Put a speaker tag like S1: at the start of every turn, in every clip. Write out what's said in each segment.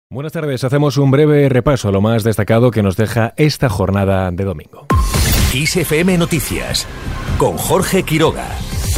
S1: Buenas tardes, hacemos un breve repaso a lo más destacado que nos deja esta jornada de domingo.
S2: Kiss FM Noticias, con Jorge Quiroga.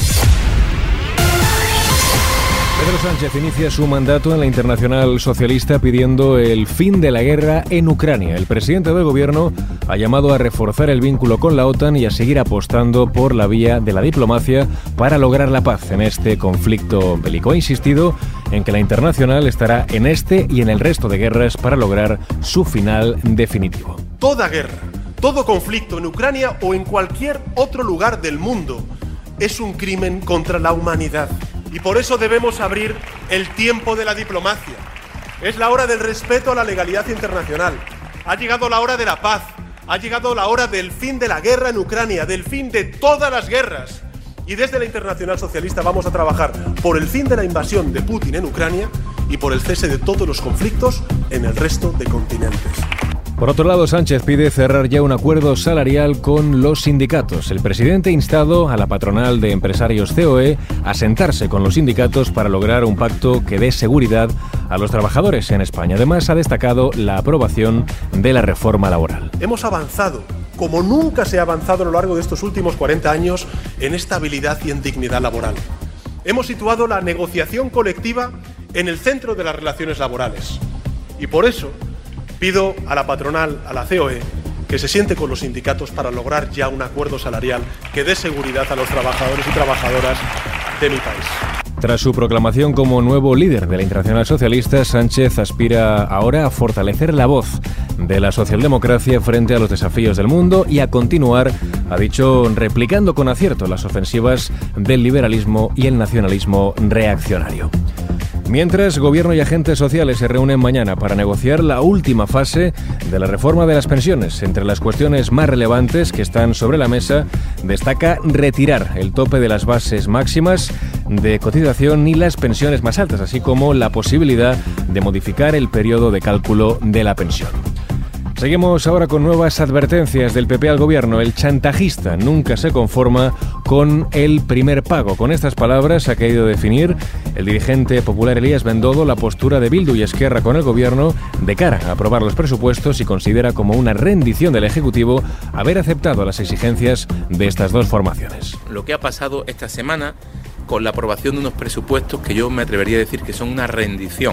S1: Pedro Sánchez inicia su mandato en la Internacional Socialista pidiendo el fin de la guerra en Ucrania. El presidente del gobierno ha llamado a reforzar el vínculo con la OTAN y a seguir apostando por la vía de la diplomacia para lograr la paz en este conflicto bélico. Ha insistido en que la Internacional estará en este y en el resto de guerras para lograr su final definitivo.
S3: Toda guerra, todo conflicto en Ucrania o en cualquier otro lugar del mundo es un crimen contra la humanidad. Y por eso debemos abrir el tiempo de la diplomacia. Es la hora del respeto a la legalidad internacional. Ha llegado la hora de la paz. Ha llegado la hora del fin de la guerra en Ucrania, del fin de todas las guerras. Y desde la Internacional Socialista vamos a trabajar por el fin de la invasión de Putin en Ucrania y por el cese de todos los conflictos en el resto de continentes.
S1: Por otro lado, Sánchez pide cerrar ya un acuerdo salarial con los sindicatos. El presidente ha instado a la patronal de empresarios COE a sentarse con los sindicatos para lograr un pacto que dé seguridad a los trabajadores en España. Además, ha destacado la aprobación de la reforma laboral.
S3: Hemos avanzado, como nunca se ha avanzado a lo largo de estos últimos 40 años, en estabilidad y en dignidad laboral. Hemos situado la negociación colectiva en el centro de las relaciones laborales. Y por eso pido a la patronal, a la COE, que se siente con los sindicatos para lograr ya un acuerdo salarial que dé seguridad a los trabajadores y trabajadoras de mi país.
S1: Tras su proclamación como nuevo líder de la Internacional Socialista, Sánchez aspira ahora a fortalecer la voz de la socialdemocracia frente a los desafíos del mundo y a continuar, ha dicho, replicando con acierto las ofensivas del liberalismo y el nacionalismo reaccionario. Mientras, Gobierno y agentes sociales se reúnen mañana para negociar la última fase de la reforma de las pensiones. Entre las cuestiones más relevantes que están sobre la mesa, destaca retirar el tope de las bases máximas de cotización y las pensiones más altas, así como la posibilidad de modificar el periodo de cálculo de la pensión. Seguimos ahora con nuevas advertencias del PP al gobierno. El chantajista nunca se conforma con el primer pago. Con estas palabras ha querido definir el dirigente popular Elías Bendodo la postura de Bildu y Esquerra con el gobierno de cara a aprobar los presupuestos y considera como una rendición del Ejecutivo haber aceptado las exigencias de estas dos formaciones.
S4: Lo que ha pasado esta semana con la aprobación de unos presupuestos que yo me atrevería a decir que son una rendición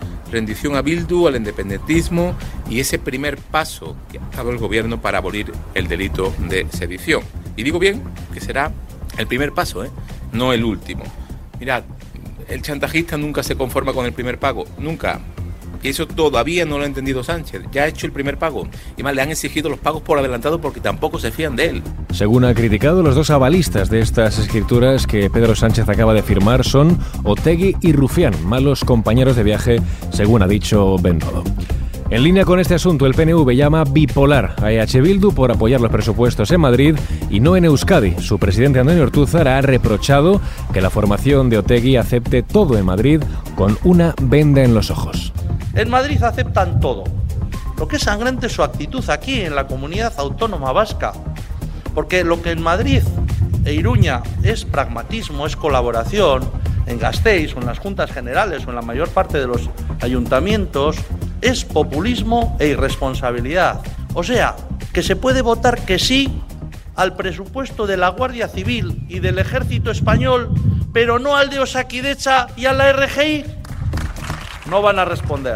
S4: a Bildu, al independentismo y ese primer paso que ha dado el gobierno para abolir el delito de sedición. Y digo bien que será el primer paso, no el último. Mirad, el chantajista nunca se conforma con el primer pago, nunca. Y eso todavía no lo ha entendido Sánchez. Ya ha hecho el primer pago. Y más le han exigido los pagos por adelantado porque tampoco se fían de él.
S1: Según ha criticado, los dos avalistas de estas escrituras que Pedro Sánchez acaba de firmar son Otegi y Rufián, malos compañeros de viaje, según ha dicho Bendodo. En línea con este asunto, el PNV llama bipolar a EH Bildu por apoyar los presupuestos en Madrid y no en Euskadi. Su presidente Antonio Ortúzar ha reprochado que la formación de Otegi acepte todo en Madrid con una venda en los ojos.
S5: En Madrid aceptan todo. Lo que es sangrante es su actitud aquí, en la comunidad autónoma vasca. Porque lo que en Madrid e Iruña es pragmatismo, es colaboración, en Gasteiz o en las juntas generales o en la mayor parte de los ayuntamientos, es populismo e irresponsabilidad. O sea, que se puede votar que sí al presupuesto de la Guardia Civil y del Ejército Español, pero no al de Osakidetza y a la RGI. No van a responder,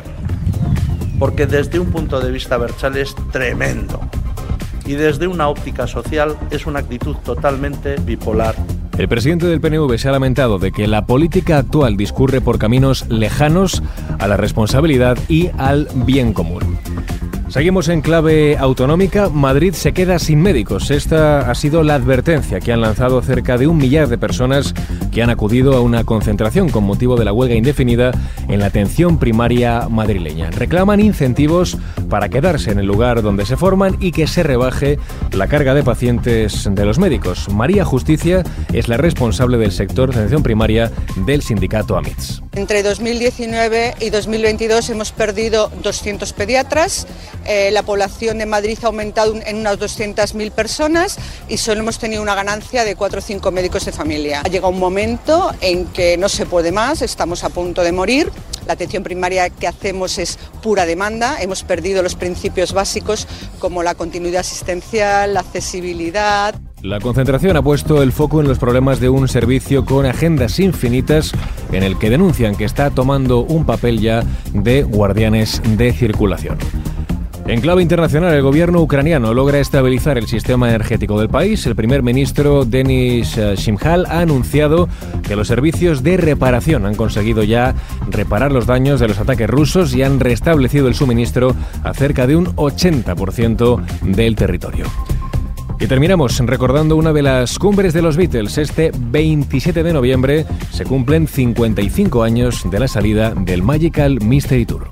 S5: porque desde un punto de vista abertzale es tremendo y desde una óptica social es una actitud totalmente bipolar.
S1: El presidente del PNV se ha lamentado de que la política actual discurre por caminos lejanos a la responsabilidad y al bien común. Seguimos en clave autonómica. Madrid se queda sin médicos. Esta ha sido la advertencia que han lanzado cerca de 1 millar de personas que han acudido a una concentración con motivo de la huelga indefinida en la atención primaria madrileña. Reclaman incentivos para quedarse en el lugar donde se forman y que se rebaje la carga de pacientes de los médicos. María Justicia es la responsable del sector de atención primaria del sindicato AMITS.
S6: Entre 2019 y 2022 hemos perdido 200 pediatras. La población de Madrid ha aumentado en unas 200.000 personas y solo hemos tenido una ganancia de 4 o 5 médicos de familia. Ha llegado un momento en que no se puede más, estamos a punto de morir La atención primaria que hacemos es pura demanda, hemos perdido los principios básicos como la continuidad asistencial, la accesibilidad.
S1: La concentración ha puesto el foco en los problemas de un servicio con agendas infinitas en el que denuncian que está tomando un papel ya de guardianes de circulación. En clave internacional, el gobierno ucraniano logra estabilizar el sistema energético del país. El primer ministro Denis Shmyhal ha anunciado que los servicios de reparación han conseguido ya reparar los daños de los ataques rusos y han restablecido el suministro a cerca de un 80% del territorio. Y terminamos recordando una de las cumbres de los Beatles. Este 27 de noviembre se cumplen 55 años de la salida del Magical Mystery Tour.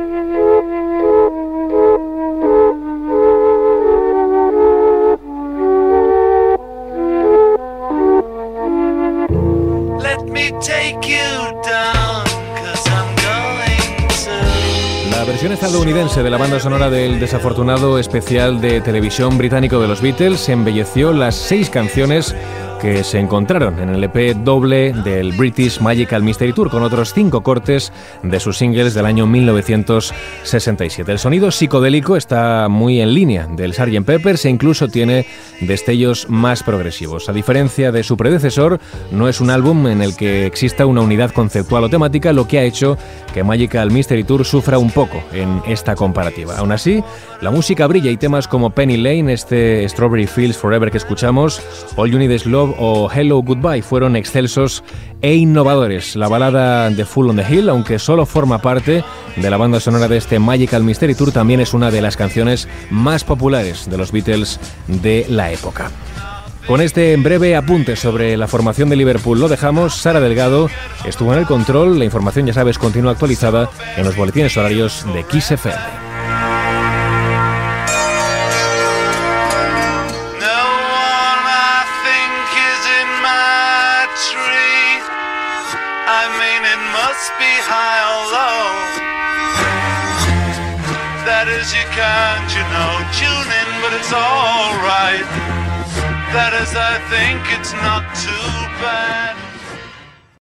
S1: La versión estadounidense de la banda sonora del desafortunado especial de televisión británico de los Beatles embelleció las 6 canciones que se encontraron en el EP doble del British Magical Mystery Tour, con otros 5 cortes de sus singles del año 1967. El sonido psicodélico está muy en línea del Sgt. Pepper's e incluso tiene destellos más progresivos. A diferencia de su predecesor, no es un álbum en el que exista una unidad conceptual o temática, lo que ha hecho que Magical Mystery Tour sufra un poco en esta comparativa. Aún así, la música brilla y temas como Penny Lane, este Strawberry Fields Forever que escuchamos, All You Need Is Love o Hello Goodbye fueron excelsos e innovadores. La balada de Fool on the Hill, aunque solo forma parte de la banda sonora de este Magical Mystery Tour, también es una de las canciones más populares de los Beatles de la época. Con este breve apunte sobre la formación de Liverpool lo dejamos. Sara Delgado estuvo en el control. La información, ya sabes, continúa actualizada en los boletines horarios de Kiss FM.
S7: Tune in, but it's all right. That is, I think it's not too bad.